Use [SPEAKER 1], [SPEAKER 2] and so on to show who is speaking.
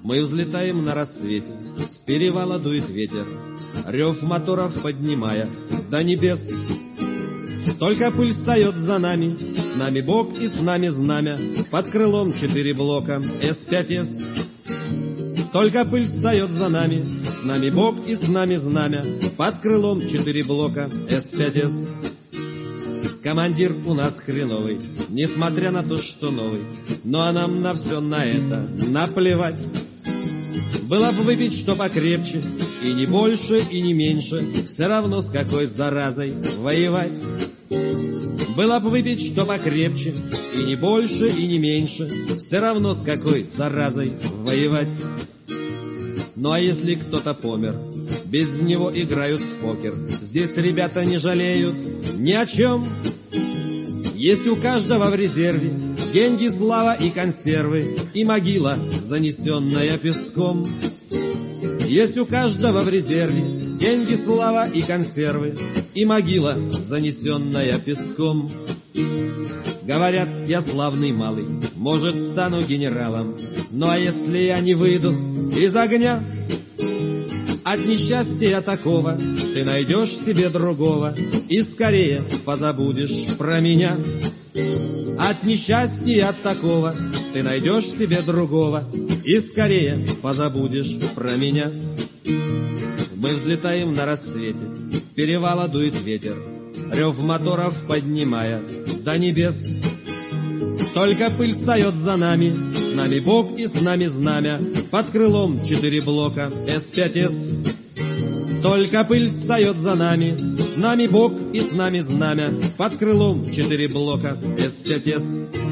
[SPEAKER 1] Мы взлетаем на рассвете, с перевала дует ветер, рев моторов поднимая до небес. Только пыль встает за нами, с нами Бог и с нами знамя, под крылом 4 блока С5С. Только пыль встает за нами, с нами Бог и с нами знамя, под крылом 4 блока С5С. Командир у нас хреновый, несмотря на то, что новый, ну а нам на все на это наплевать. Было бы выпить что покрепче, и не больше, и не меньше, все равно с какой заразой воевать. Было бы выпить что покрепче, и не больше, и не меньше, все равно с какой заразой воевать. Ну а если кто-то помер, без него играют в покер, здесь ребята не жалеют ни о чем. Есть у каждого в резерве деньги, слава и консервы, и могила, занесенная песком. Есть у каждого в резерве деньги, слава и консервы, и могила, занесенная песком. Говорят, я славный малый, может, стану генералом, ну а если я не выйду из огня? От несчастья такого ты найдешь себе другого и скорее позабудешь про меня. От несчастья такого ты найдешь себе другого и скорее позабудешь про меня. Мы взлетаем на рассвете, с перевала дует ветер, рев моторов поднимая до небес. Только пыль встает за нами, с нами Бог и с нами знамя, под крылом 4 блока С5С. Только пыль встает за нами, с нами Бог и с нами знамя, под крылом 4 блока С5С.